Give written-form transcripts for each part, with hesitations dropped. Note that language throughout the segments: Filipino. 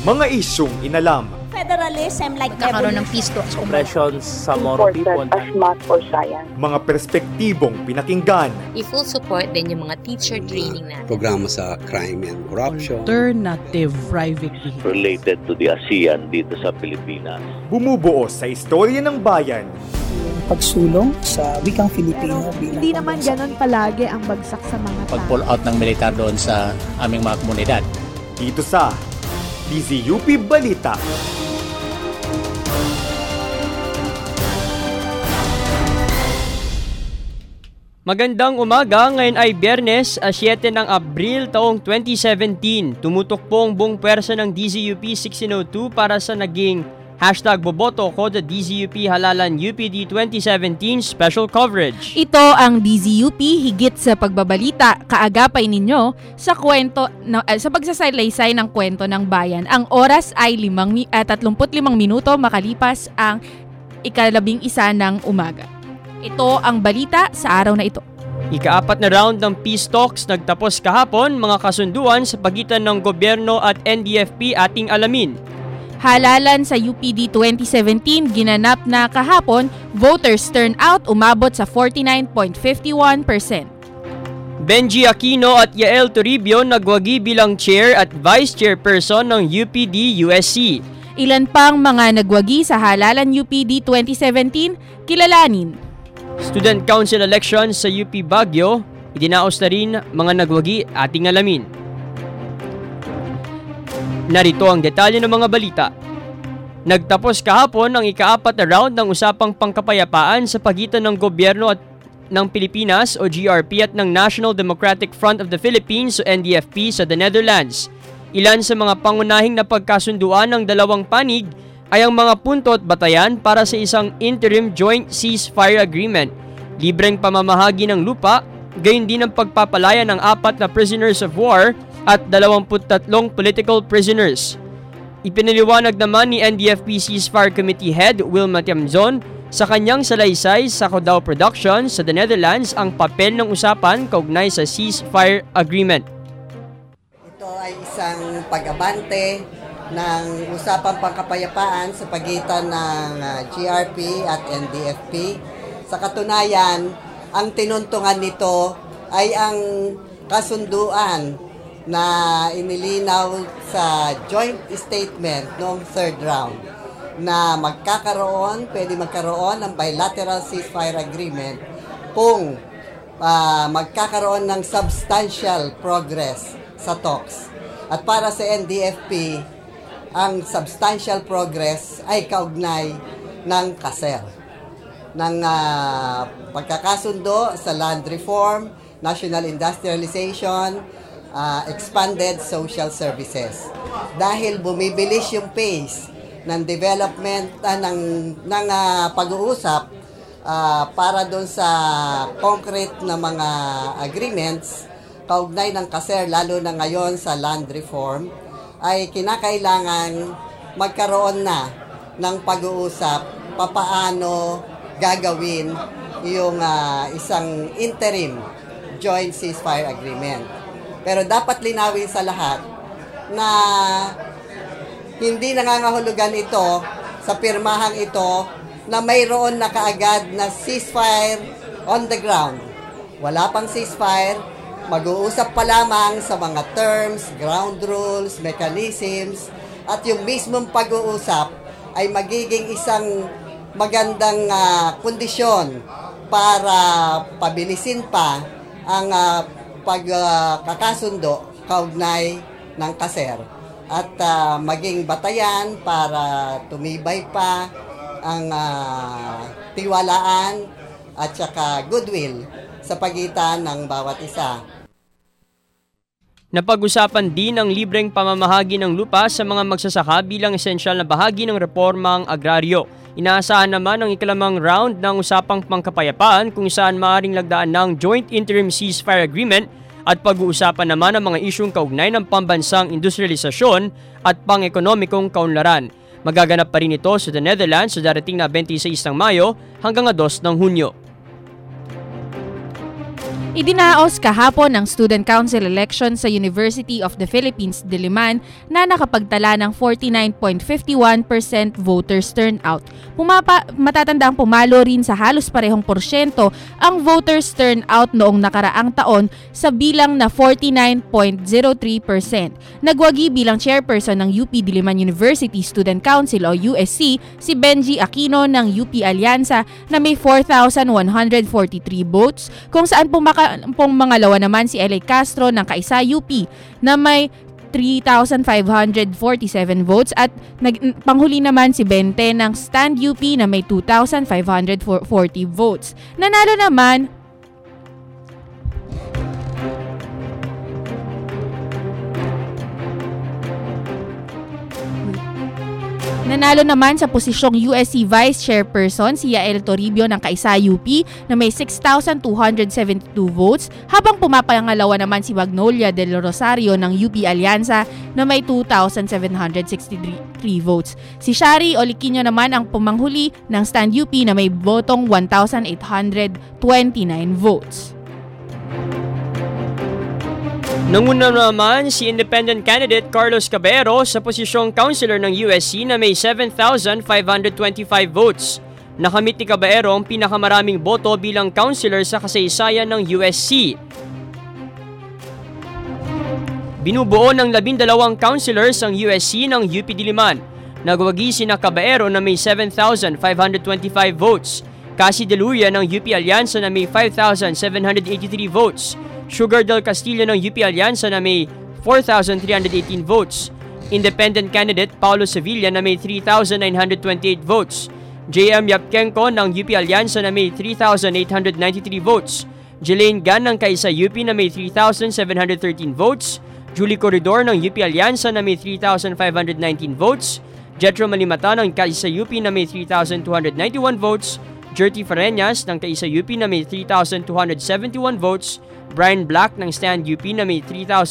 Mga isyung inalam. Federalism like magkakaroon ng peace talks. Oppressions sa Moro people. As math or science. Mga perspektibong pinakinggan. I-full support din yung mga teacher training natin. Programa sa crime and corruption. Alternative private vehicle. Related to the ASEAN dito sa Pilipinas. Bumubuo sa istorya ng bayan. Pagsulong sa wikang Filipino bilang hindi naman ganun palagi ang bagsak sa mga tao. Pag-pull out ng militar doon sa aming mga komunidad. Dito sa DZUP Balita. Magandang umaga, ngayon ay Biyernes, 7 ng Abril taong 2017. Tumutok po ang buong pwersa ng DZUP 1602 para sa naging #boboto ko the DZUP Halalan UPD 2017 special coverage. Ito ang DZUP higit sa pagbabalita, kaagapay ninyo sa kwento sa pagsasalaysay ng kwento ng bayan. Ang oras ay 35 minuto makalipas ang 11 ng umaga. Ito ang balita sa araw na ito. Ika-4 na round ng peace talks nagtapos kahapon, mga kasunduan sa pagitan ng gobyerno at NDFP ating alamin. Halalan sa UPD 2017 ginanap na kahapon, voters turnout umabot sa 49.51%. Benji Aquino at Yael Toribio nagwagi bilang chair at vice chairperson ng UPD USC. Ilan pang mga nagwagi sa Halalan UPD 2017 kilalanin. Student Council elections sa UP Baguio, idinaos na rin mga nagwagi ating alamin. Narito ang detalye ng mga balita. Nagtapos kahapon ang ika-4 na round ng usapang pangkapayapaan sa pagitan ng gobyerno at ng Pilipinas o GRP at ng National Democratic Front of the Philippines o NDFP sa the Netherlands. Ilan sa mga pangunahing napagkasunduan ng dalawang panig ay ang mga punto at batayan para sa isang interim joint ceasefire agreement, libreng pamamahagi ng lupa, gayon din ang pagpapalaya ng 4 na prisoners of war at 23 political prisoners. Ipinaliwanag naman ni NDFP Ceasefire Committee Head Wilma Tiamzon sa kanyang salaysay sa Codao Productions sa the Netherlands ang papel ng usapan kaugnay sa ceasefire agreement. Ito ay isang pag-abante ng usapang pangkapayapaan sa pagitan ng GRP at NDFP. Sa katunayan, ang tinuntungan nito ay ang kasunduan na inilinaw sa joint statement noong third round na pwede magkaroon ng bilateral ceasefire agreement kung magkakaroon ng substantial progress sa talks. At para sa NDFP, ang substantial progress ay kaugnay ng KASER, ng pagkakasundo sa land reform, national industrialization, expanded social services. Dahil bumibilis yung pace ng development ng pag-uusap para doon sa concrete na mga agreements kaugnay ng KASER, lalo na ngayon sa land reform, ay kinakailangan magkaroon na ng pag-uusap papaano gagawin yung isang interim joint ceasefire agreement. Pero dapat linawin sa lahat na hindi nangangahulugan ito sa pirmahang ito na mayroon na kaagad na ceasefire on the ground. Wala pang ceasefire. Mag-uusap pa lamang sa mga terms, ground rules, mechanisms, at yung mismong pag-uusap ay magiging isang magandang kondisyon para pabilisin pa ang pagkakasundo kaugnay ng KASER at maging batayan para tumibay pa ang tiwalaan at saka goodwill sa pagitan ng bawat isa. Napag-usapan din ang libreng pamamahagi ng lupa sa mga magsasaka bilang esensyal na bahagi ng reformang agraryo. Inaasahan naman ang ikalamang round ng usapang pangkapayapaan kung saan maaaring lagdaan ng Joint Interim Ceasefire Agreement at pag-uusapan naman ang mga isyung kaugnay ng pambansang industrialisasyon at pang-ekonomikong kaunlaran. Magaganap pa rin ito sa the Netherlands sa darating na 26 ng Mayo hanggang 2 ng Hunyo. Idinaos kahapon ng Student Council election sa University of the Philippines, Diliman na nakapagtala ng 49.51% voters turnout. Matatandang pumalo rin sa halos parehong porsyento ang voters turnout noong nakaraang taon sa bilang na 49.03%. Nagwagi bilang chairperson ng UP Diliman University Student Council o USC si Benji Aquino ng UP Alianza na may 4,143 votes, kung saan pangalawa naman si L.A. Castro ng Kaisa UP na may 3,547 votes at panghuli naman si Bente ng Stand UP na may 2,540 votes. Nanalo naman sa posisyong USC Vice Chairperson si Yael Toribio ng Kaisa UP na may 6,272 votes, habang pumapangalawa naman si Magnolia del Rosario ng UP Alianza na may 2,763 votes. Si Shari Oliquino naman ang pumanghuli ng Stand UP na may botong 1,829 votes. Nanguna naman si independent candidate Carlos Cabero sa posisyong councilor ng USC na may 7,525 votes. Nakamit ni Cabero ang pinakamaraming boto bilang councilor sa kasaysayan ng USC. Binubuo ng 12 councilors ang USC ng UP Diliman. Nagwagi sina Cabero na may 7,525 votes. Cassie De Luria ng UP Alianza na may 5,783 votes. Sugar del Castillo ng UP Alianza na may 4,318 votes. Independent candidate Paulo Sevilla na may 3,928 votes. J.M. Yapkenko ng UP Alianza na may 3,893 votes. Jelaine Gan ng Kaisa UP na may 3,713 votes. Julie Corridor ng UP Alianza na may 3,519 votes. Jetro Malimata ng Kaisa UP na may 3,291 votes. Jerty Fareñas ng Kaisa UP na may 3,271 votes. Brian Black ng Stand UP na may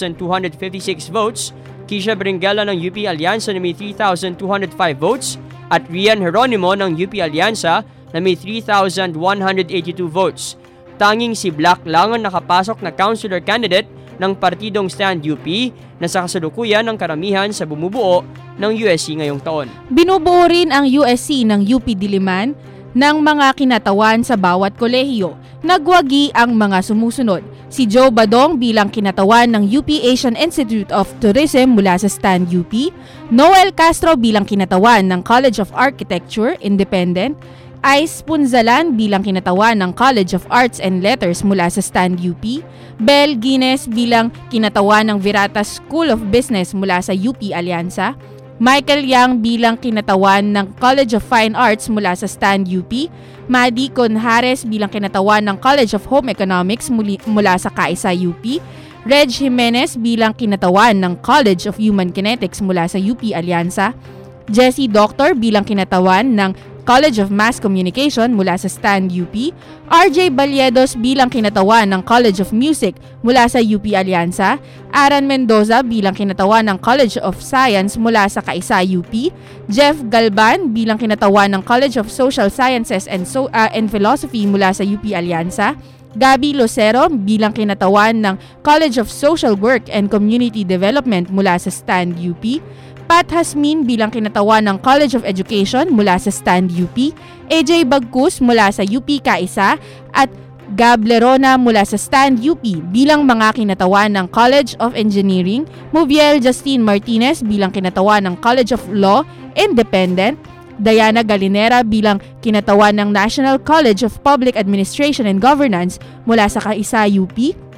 3,256 votes, Keisha Beringuela ng UP Alianza na may 3,205 votes, at Rian Jeronimo ng UP Alianza na may 3,182 votes. Tanging si Black lang ang nakapasok na councilor candidate ng partidong Stand UP na sa kasalukuyan ng karamihan sa bumubuo ng USC ngayong taon. Binubuo rin ang USC ng UP Diliman ng mga kinatawan sa bawat kolehiyo. Nagwagi ang mga sumusunod. Si Joe Badong bilang kinatawan ng UP Asian Institute of Tourism mula sa Stand UP. Noel Castro bilang kinatawan ng College of Architecture, Independent. Ice Punzalan bilang kinatawan ng College of Arts and Letters mula sa Stand UP. Bel Guinness bilang kinatawan ng Virata School of Business mula sa UP Alianza. Michael Yang bilang kinatawan ng College of Fine Arts mula sa Stand UP. Maddie Conjares bilang kinatawan ng College of Home Economics mula sa Kaisa UP. Reg Jimenez bilang kinatawan ng College of Human Kinetics mula sa UP Alianza. Jessie Doctor bilang kinatawan ng College of Mass Communication mula sa Stand UP. RJ Balyedos bilang kinatawan ng College of Music mula sa UP Alianza. Aran Mendoza bilang kinatawan ng College of Science mula sa Kaisa UP. Jeff Galban bilang kinatawan ng College of Social Sciences and Philosophy mula sa UP Alianza. Gabi Lucero bilang kinatawan ng College of Social Work and Community Development mula sa Stand UP. Pat Hasmin bilang kinatawan ng College of Education mula sa Stand UP, AJ Bagkus mula sa UP Kaisa, at Gab Lerona mula sa Stand UP bilang mga kinatawan ng College of Engineering, Moviel Justine Martinez bilang kinatawan ng College of Law, Independent, Diana Galinera bilang kinatawan ng National College of Public Administration and Governance mula sa Kaisa UP,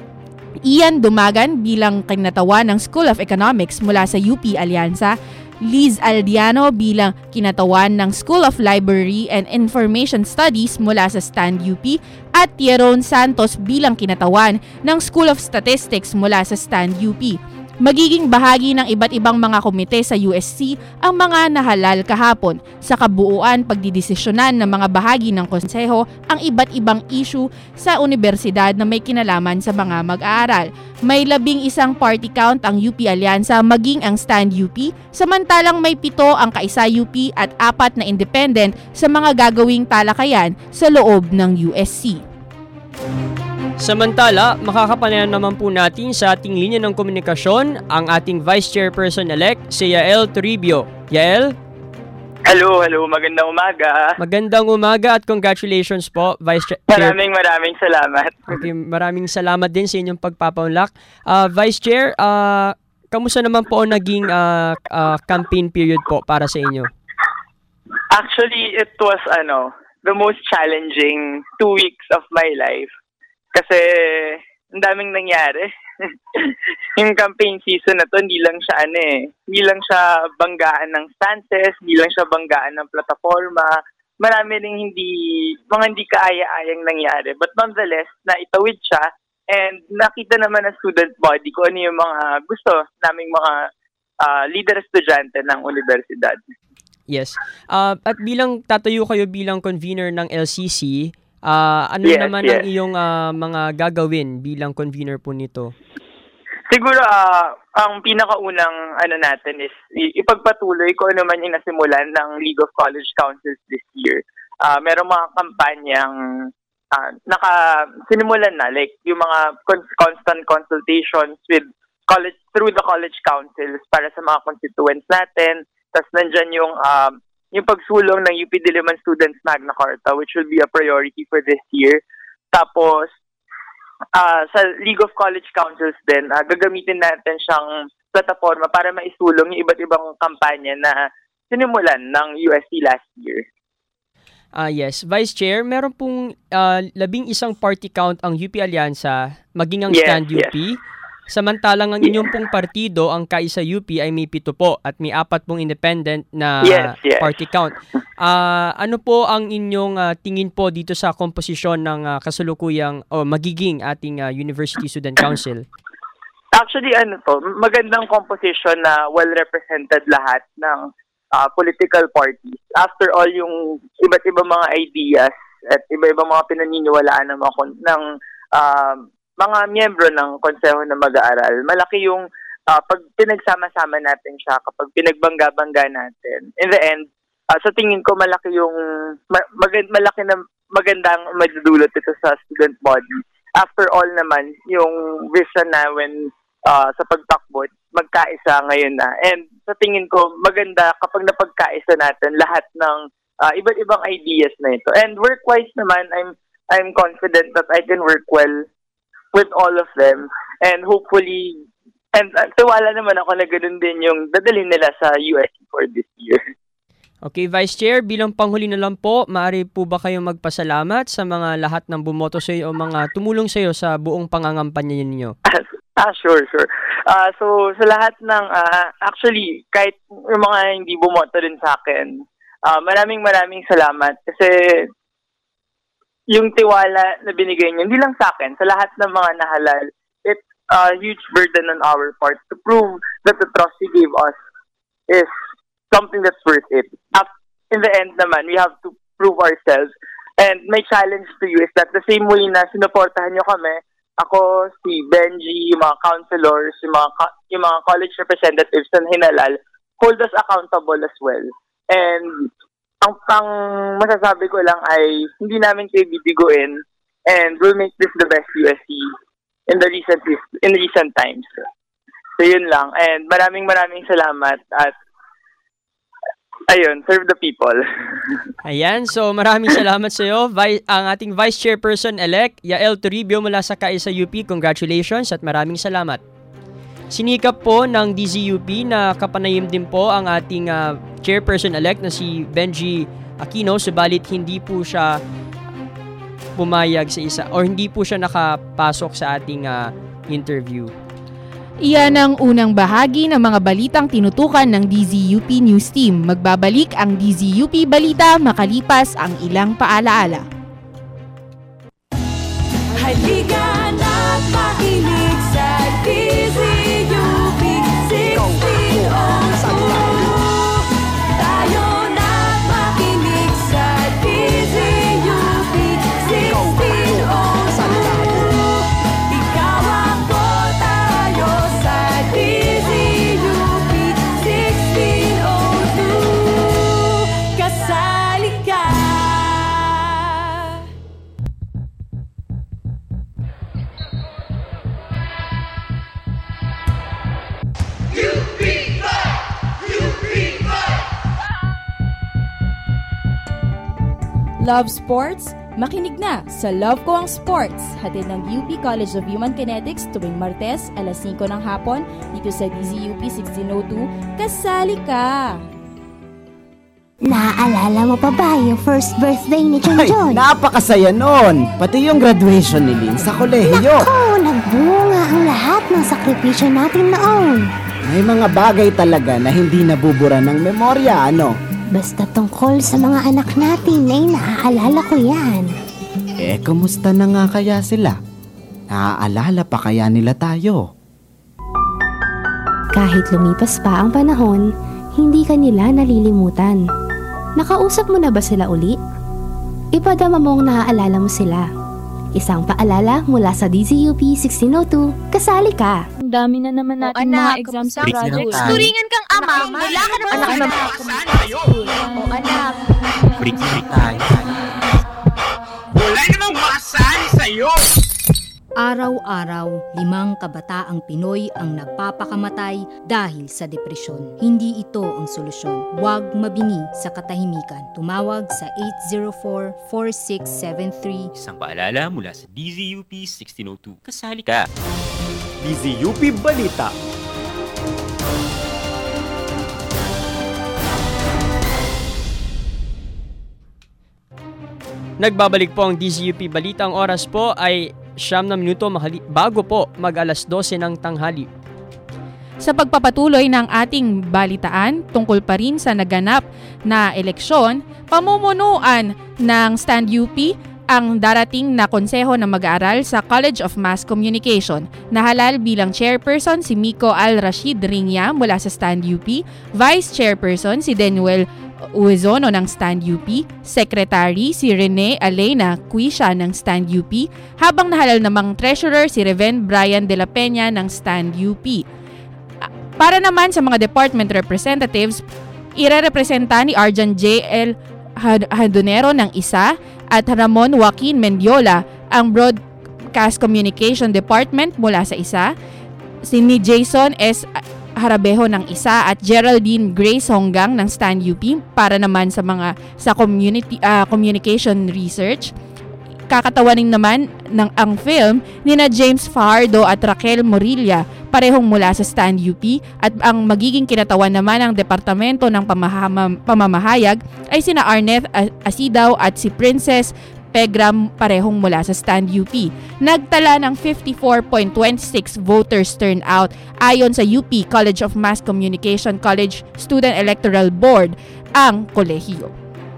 Ian Dumagan bilang kinatawan ng School of Economics mula sa UP Alianza, Liz Aldiano bilang kinatawan ng School of Library and Information Studies mula sa Stand UP, at Tieron Santos bilang kinatawan ng School of Statistics mula sa Stand UP. Magiging bahagi ng iba't ibang mga komite sa USC ang mga nahalal kahapon. Sa kabuuan, pagdidesisyonan ng mga bahagi ng konseho ang iba't ibang issue sa universidad na may kinalaman sa mga mag-aaral. May 11 party count ang UP Alianza maging ang Stand UP, samantalang may 7 ang Kaisa UP at 4 na independent sa mga gagawing talakayan sa loob ng USC. Samantala, makakapanayan naman po natin sa ating linya ng komunikasyon ang ating Vice Chairperson-elect, si Yael Toribio. Yael? Hello, magandang umaga. Magandang umaga at congratulations po, Vice Chair. Maraming salamat. Okay, maraming salamat din sa inyong pagpapaunlak. Vice Chair, kamusta naman po ang naging campaign period po para sa inyo? Actually, it was the most challenging 2 weeks of my life. Kasi ang daming nangyari. Yung campaign season na to, hindi lang siya banggaan ng stances, hindi lang siya banggaan ng plataforma. Marami ring mga hindi kaaya-ayang nangyari. But nonetheless, naitawid siya and nakita naman ng student body kung ano yung mga gusto naming mga leader estudyante ng universidad. Yes. At bilang tatayo kayo bilang convener ng LCC, ano naman ang iyong mga gagawin bilang convener po nito? Siguro, ang pinakaunang natin is ipagpatuloy kung ano man yung nasimulan ng League of College Councils this year. Merong mga kampanyang sinimulan na, like yung mga constant consultations with through the college councils para sa mga constituents natin. Tapos nandyan yung pagsulong ng UP Diliman Students Magna Carta, which will be a priority for this year. Tapos, sa League of College Councils din, gagamitin natin siyang plataforma para maisulong yung iba't ibang kampanya na sinimulan ng UST last year. Yes. Vice Chair, meron pong 11 party count ang UP Alyansa, maging ang Stand UP. Samantalang ang inyong pong partido, ang Kaisa UP, ay may 7 po at may 4 pong independent na party count. Ano po ang inyong tingin po dito sa komposisyon ng kasalukuyang o magiging ating University Student Council? Actually, magandang composition na well-represented lahat ng political parties. After all, yung iba't ibang mga ideas at iba-ibang mga pinaniniwalaan ng mga miyembro ng konseho na mag-aaral, malaki yung pag pinagsama-sama natin siya, kapag pinagbangga-bangga natin. In the end, sa tingin ko malaki yung magandang madudulot ito sa student body. After all naman, yung vision na sa pagtakbo, magkaisa ngayon na. And sa tingin ko, maganda kapag napagkaisa natin lahat ng iba't ibang ideas na ito. And work-wise naman, I'm confident that I can work well with all of them, and hopefully, and tiwala naman ako na ganoon din yung dadalhin nila sa UST for this year. Okay, Vice Chair, bilang panghuli na lang po, maaari po ba kayong magpasalamat sa mga lahat ng bumoto sa iyo o mga tumulong sa iyo sa buong pangangampanya ninyo? Sure. So, sa lahat ng, actually, kahit yung mga hindi bumoto din sa akin, maraming salamat kasi yung tiwala na binigay niyo, hindi lang sa akin, sa lahat ng mga nahalal, it's a huge burden on our part to prove that the trust he gave us is something that's worth it. In the end naman, we have to prove ourselves. And my challenge to you is that the same way na sinuportahan niyo kami, ako, si Benji, yung mga counselors, yung mga college representatives na hinalal, hold us accountable as well. And ang masasabi ko lang ay hindi namin kayo bibiguin and we'll make this the best USC in recent times. So yun lang. And maraming salamat at ayun, serve the people. Ayan, so maraming salamat sa iyo. Ang ating Vice Chairperson-elect, Yael Toribio mula sa Kaisa UP. Congratulations at maraming salamat. Sinikap po ng DZUP na kapanayam din po ang ating chairperson-elect na si Benji Aquino, subalit hindi po siya pumayag sa isa or hindi po siya nakapasok sa ating interview. Iyan ang unang bahagi ng mga balitang tinutukan ng DZUP News Team. Magbabalik ang DZUP Balita makalipas ang ilang paalaala. Halika na't makinig sa DZUP 1602. Tayo na't makinig sa DZUP 1602. Ikaw ako, tayo sa DZUP 1602. Kasali ka. Love sports? Makinig na sa Love Ko Ang Sports, hatid ng UP College of Human Kinetics tuwing Martes, alas 5 ng hapon, dito sa DZUP 1602. Kasali ka! Naaalala mo pa ba yung first birthday ni John? Napakasaya nun! Pati yung graduation ni Lynn sa kolehiyo. Naku, nagbunga ang lahat ng sakripisyo natin noon. May mga bagay talaga na hindi nabubura ng memorya, ano? Basta tungkol sa mga anak natin ay naaalala ko yan. Kumusta na nga kaya sila? Naaalala pa kaya nila tayo? Kahit lumipas pa ang panahon, hindi ka nila nalilimutan. Nakausap mo na ba sila uli? Ipadama mong naaalala mo sila. Isang paalala mula sa DZUP 1602, kasali ka. Ang dami na naman natin mga exams sa graduate. Turingan kang ama, wala ka naman. Anak na O anak. Freak tayo. Wala namang makasali sa'yo! Araw-araw, 5 kabataang Pinoy ang nagpapakamatay dahil sa depresyon. Hindi ito ang solusyon. Huwag mabingi sa katahimikan. Tumawag sa 804-4673. Isang paalala mula sa DZUP 1602. Kasali ka! DZUP Balita. Nagbabalik po ang DZUP Balita. Ang oras po ay 9 na minuto bago po mag-alas 12 ng tanghali. Sa pagpapatuloy ng ating balitaan tungkol pa rin sa naganap na eleksyon, pamumunuan ng Stand UP ang darating na konseho ng mag-aaral sa College of Mass Communication. Nahalal bilang chairperson si Miko Al-Rashid Ringya mula sa Stand UP, vice chairperson si Denuel Uezono ng Stand UP, secretary si Rene Alena Quisha ng Stand UP, habang nahalal namang treasurer si Reven Brian de la Peña ng Stand UP. Para naman sa mga department representatives, irerepresenta ni Arjan J.L. Hadonero ng isa at Ramon Joaquin Mendiola ang Broadcast Communication Department mula sa isa, si ni Jason S. Harabeho ng isa at Geraldine Grace Honggang ng Stand UP. Para naman sa mga communication research, kakatawanin naman ng ang film ni na James Fajardo at Raquel Morilla, parehong mula sa Stand UP, at ang magiging kinatawan naman ng Departamento ng Pamamahayag ay sina Arneth Asidaw at si Princess Pegram, parehong mula sa Stand UP. Nagtala ng 54.26 voters turnout ayon sa UP College of Mass Communication College Student Electoral Board ang kolehiyo.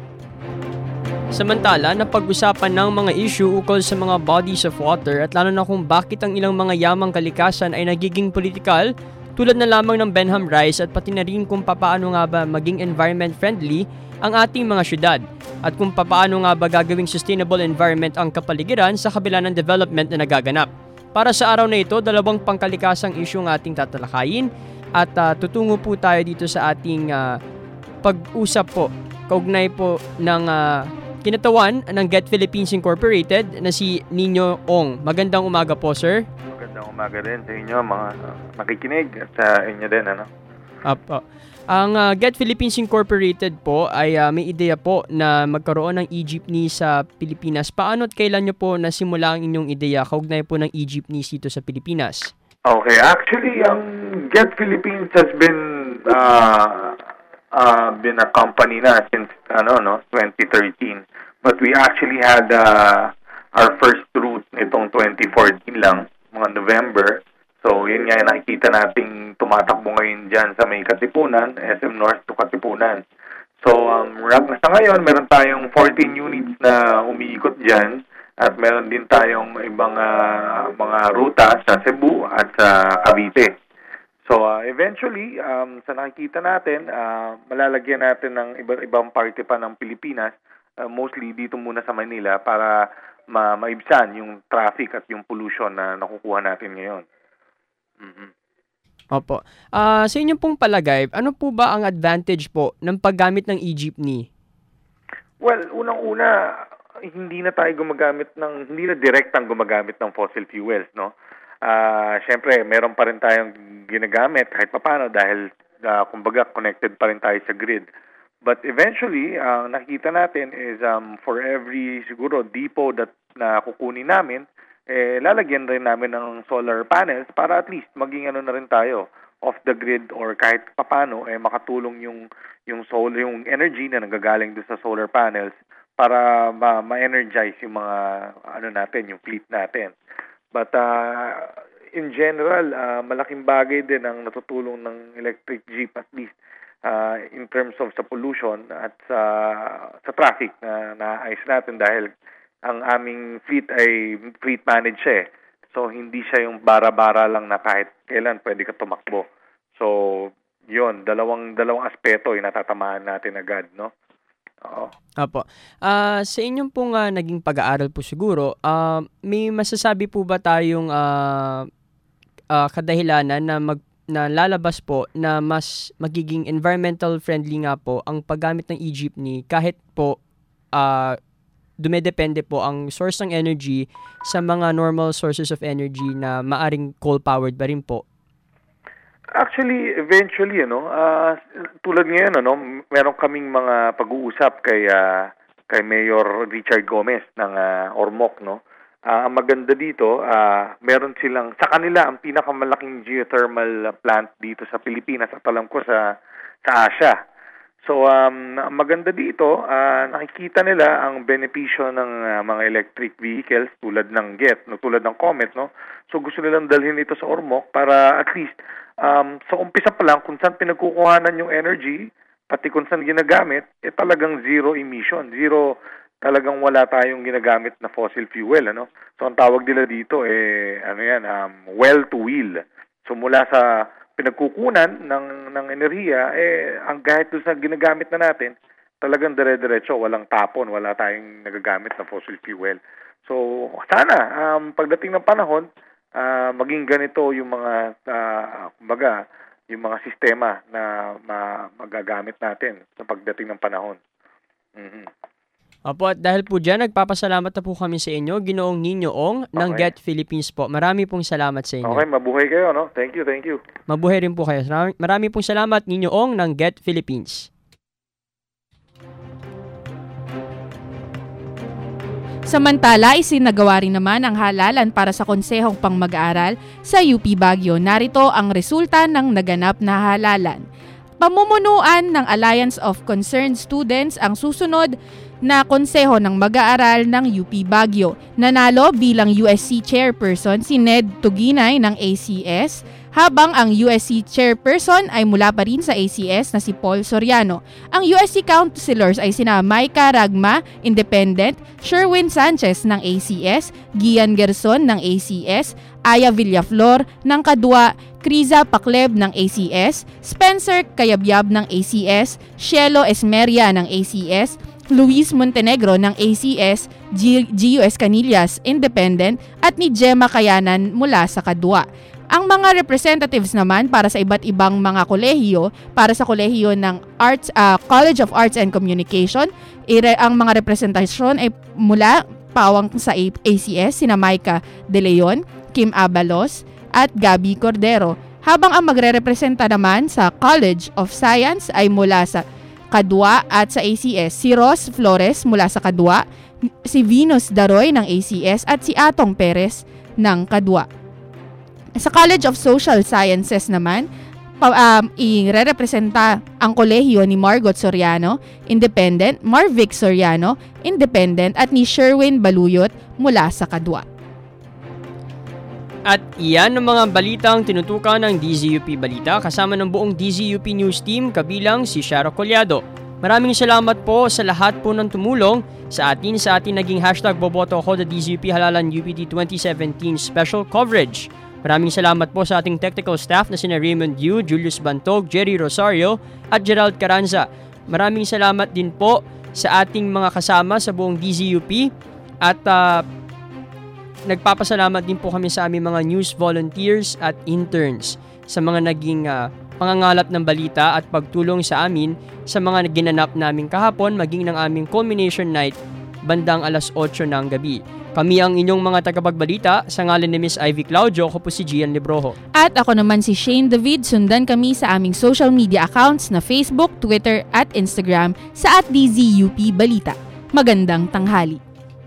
Samantala, napag-usapan ng mga issue ukol sa mga bodies of water at lalo na kung bakit ang ilang mga yamang kalikasan ay nagiging politikal, tulad na lamang ng Benham Rice, at pati na rin kung papaano nga ba maging environment friendly ang ating mga syudad at kung papaano nga ba gagawing sustainable environment ang kapaligiran sa kabila ng development na nagaganap. Para sa araw na ito, 2 pangkalikasang issue ang ating tatalakayin at tutungo po tayo dito sa ating pag-usap po kaugnay po ng kinatawan ng Get Philippines Incorporated na si Nino Ong. Magandang umaga po, sir. Magandang umaga din sa inyo, mga makikinig, at sa inyo din, ano? Apo. Ang Get Philippines Incorporated po ay may ideya po na magkaroon ng e-jeepney sa Pilipinas. Paano at kailan nyo po nasimula ang inyong ideya kaugnay po ng e-jeepneys dito sa Pilipinas? Okay, actually, ang Get Philippines has been a company na since 2013. But we actually had our first route nitong 2014 lang, mga November. So, yun nga yung nakikita nating tumatakbo ngayon dyan sa may Katipunan, SM North to Katipunan. So, sa ngayon, meron tayong 14 units na umiikot dyan at meron din tayong ibang mga ruta sa Cebu at sa Cavite. So, eventually, sa nakikita natin, malalagyan natin ng ibang parte pa ng Pilipinas, mostly dito muna sa Manila para maibsan yung traffic at yung pollution na nakukuha natin ngayon. Mm-hmm. Opo. Sa inyong pong palagay, ano po ba ang advantage po ng paggamit ng e-jeepney? Well, unang-una, hindi na direktang gumagamit ng fossil fuels, no? Siyempre, meron pa rin tayong ginagamit kahit papaano dahil kumbaga connected pa rin tayo sa grid. But eventually, ang nakikita natin is for every siguro depot na kukunin namin, lalagyan rin namin ng solar panels para at least maging na rin tayo off the grid or kahit papano makatulong yung solar, yung energy na nanggagaling doon sa solar panels para ma-energize yung mga natin, yung fleet natin. But in general, malaking bagay din ang natutulong ng electric jeep at least in terms of sa pollution at sa traffic na naayos natin dahil ang aming fleet ay fleet managed siya. So hindi siya yung bara-bara lang na kahit kailan pwede ka tumakbo. So yun, dalawang aspeto yung natatamaan natin agad, no? Oo. Apo. Sa inyong pong naging pag-aaral po siguro, may masasabi po ba tayong kadahilanan na lalabas po na mas magiging environmental friendly nga po ang paggamit ng e-jeepney kahit po dumedepende po ang source ng energy sa mga normal sources of energy na maaring coal-powered ba rin po? Actually, eventually, tulad ngayon, meron kaming mga pag-uusap kay Mayor Richard Gomez ng Ormoc, no? Ang maganda dito, meron silang, sa kanila, ang pinakamalaking geothermal plant dito sa Pilipinas at alam ko sa Asia. So, ang maganda dito, nakikita nila ang benepisyo ng mga electric vehicles tulad ng tulad ng Comet, no? So, gusto nilang dalhin ito sa Ormoc para at least, sa umpisa pa lang, kung saan pinagkukuhanan yung energy, pati kung saan ginagamit, talagang zero emission, talagang wala tayong ginagamit na fossil fuel, ano? So, ang tawag nila dito, well to wheel. So, mula sa pinagkukunan ng enerhiya, ang kahit doon sa ginagamit na natin, talagang dire-diretso, walang tapon, wala tayong nagagamit na fossil fuel. So, sana, pagdating ng panahon, maging ganito yung mga, yung mga sistema na magagamit natin sa pagdating ng panahon. Mm-hmm. Opo, at dahil po dyan, nagpapasalamat na po kami sa inyo, Ginoong Nino Ong ng Get Philippines po. Marami pong salamat sa inyo. Okay, mabuhay kayo, no? Thank you. Mabuhay rin po kayo. Marami pong salamat, Nino Ong ng Get Philippines. Samantala, isinagawa rin naman ang halalan para sa konsehong pang-mag-aaral sa UP Baguio. Narito ang resulta ng naganap na halalan. Pamumunuan ng Alliance of Concerned Students ang susunod na konseho ng mag-aaral ng UP Baguio. Nanalo bilang USC Chairperson si Ned Tuginay ng ACS, habang ang USC Chairperson ay mula pa rin sa ACS na si Paul Soriano. Ang USC Councilors ay sina Maika Ragma, Independent, Sherwin Sanchez ng ACS, Gian Gerson ng ACS, Aya Villaflor ng Kadwa, Kriza Pakleb ng ACS, Spencer Kayabyab ng ACS, Shelo Esmeria ng ACS, Luis Montenegro ng ACS, GUS Canillas, Independent, at ni Gemma Kayanan mula sa Kadwa. Ang mga representatives naman para sa iba't ibang mga kolehiyo, para sa kolehiyo ng College of Arts and Communication, ang mga representasyon ay mula pawang sa ACS, sina Maika De Leon, Kim Abalos, at Gabi Cordero. Habang ang magre-representa naman sa College of Science ay mula sa Kadwa at sa ACS, si Ross Flores mula sa Kadwa, si Venus Daroy ng ACS at si Atong Perez ng Kadwa. Sa College of Social Sciences naman, i-representa ang kolehiyo ni Margot Soriano, Independent, Marvic Soriano, Independent, at ni Sherwin Baluyot mula sa Kadwa. At iyan ang mga balitang tinutukan ng DZUP Balita kasama ng buong DZUP News Team kabilang si Shara Collado. Maraming salamat po sa lahat po ng tumulong sa atin naging #boboto ako the DZUP Halalan UPT 2017 special coverage. Maraming salamat po sa ating technical staff na sina Raymond Yu, Julius Bantog, Jerry Rosario at Gerald Caranza. Maraming salamat din po sa ating mga kasama sa buong DZUP at nagpapasalamat din po kami sa aming mga news volunteers at interns sa mga naging pangangalap ng balita at pagtulong sa amin sa mga ginanap namin kahapon maging ng aming culmination night bandang 8:00 ng gabi. Kami ang inyong mga tagapagbalita. Sa ngalan ni Miss Ivy Claudio, ako po si Gian Librojo. At ako naman si Shane David. Sundan kami sa aming social media accounts na Facebook, Twitter at Instagram sa @DZUP Balita. Magandang tanghali.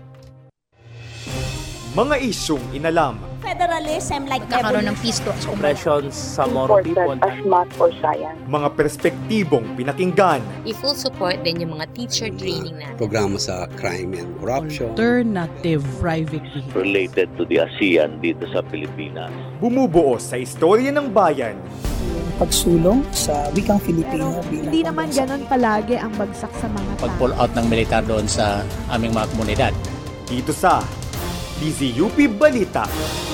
Mga isyong inalam. Federalism like Nagkakaroon ng peace talks. Operations sa Moro people. As math or science. Mga perspektibong pinakinggan. I-full support din yung mga teacher training natin. Programa sa crime and corruption. Alternative private vehicle. Related to the ASEAN dito sa Pilipinas. Bumubuo sa istorya ng bayan. Pagsulong sa wikang Filipino bilang Hindi naman ganun palagi ang bagsak sa mga tao. Pag-pull out ng militar doon sa aming mga komunidad. Dito sa DZUP Balita.